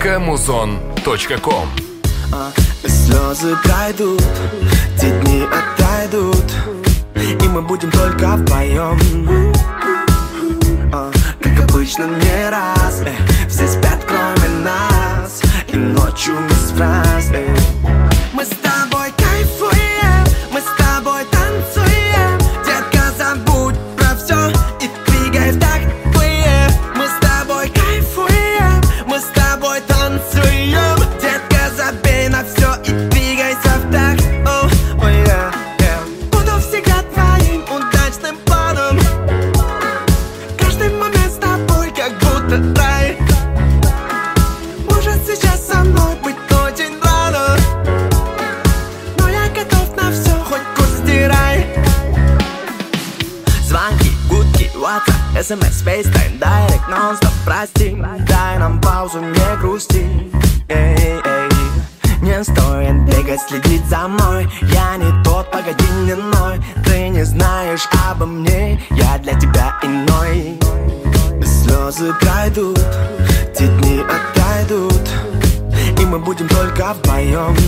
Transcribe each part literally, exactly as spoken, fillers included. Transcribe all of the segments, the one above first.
собака музон точка ком. Слезы пройдут, те дни отойдут, и мы будем только вдвоем. Как обычно не раз, э, все спят кроме нас, и ночью без фраз, э. Мы с тобой кайфуем, мы с тобой танцуем. Детка, забудь про все и двигай в такт. Мы с тобой кайфуем, мы с тобой танцуем. Детка, забей на все и двигайся в такт. Oh, oh yeah, yeah. Буду всегда твоим удачным планом. Каждый момент с тобой как будто рай. Может сейчас со мной быть очень рано, но я готов на все, хоть курс стирай. Звонки, гудки, WhatsApp, смс, FaceTime, Direct, non-stop, прости. Дай нам паузу, не грусти. Эй, эй. Не стоит бегать, следить за мной. Я не тот, погоди, не ной. Ты не знаешь обо мне, я для тебя иной. Слезы пройдут, те дни отойдут, и мы будем только вдвоем.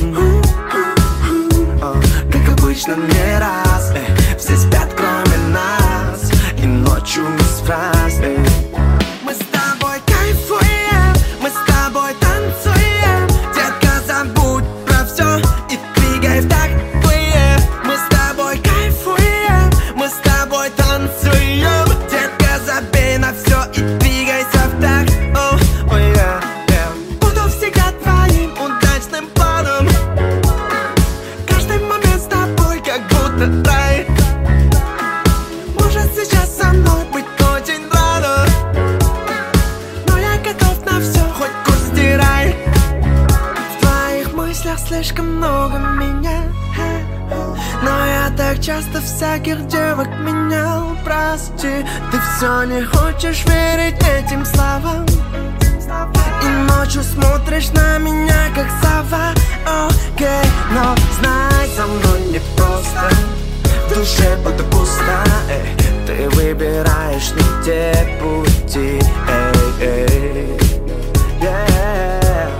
Как обычно не раз, э, все спят кроме нас, и ночью без фраз, э. Мы с тобой кайфуем, мы с тобой танцуем. Детка, забудь про все и двигай в такт. Мы с тобой кайфуем, мы с тобой танцуем. Детка, забей на все и двигайся в такт. Oh, oh yeah, yeah. Буду всегда твоим удачным планом. Каждый момент с тобой как будто рай. Может сейчас со мной быть очень рано, но я готов на все, хоть курс стирай. В твоих мыслях слишком много меня, но я так часто всяких девок менял. Прости, ты все не хочешь верить этим словам, и ночью смотришь на меня как сова. Окей, но знай, со мной не просто, в душе будто пусто, эй. Ты выбираешь не те пути, эй, эй, yeah.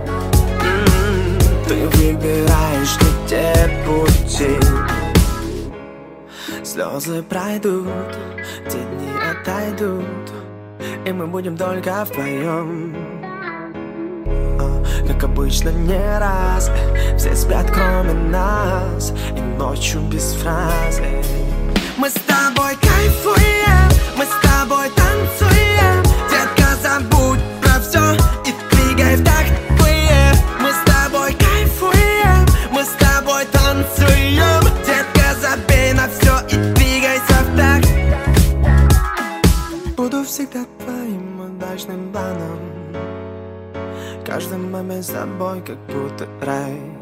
mm, Ты выбираешь не те пути. Слезы пройдут, те дни отойдут, и мы будем только вдвоем. Как обычно не раз, все спят кроме нас, и ночью без фраз. Мы с тобой кайфуем, мы с тобой танцуем. Детка, забудь про все и двигай в такт. Мы с тобой кайфуем, мы с тобой танцуем. Детка, забей на все и двигайся в такт. Буду всегда твоим удачным планом. Каждый момент с тобой как будто рай.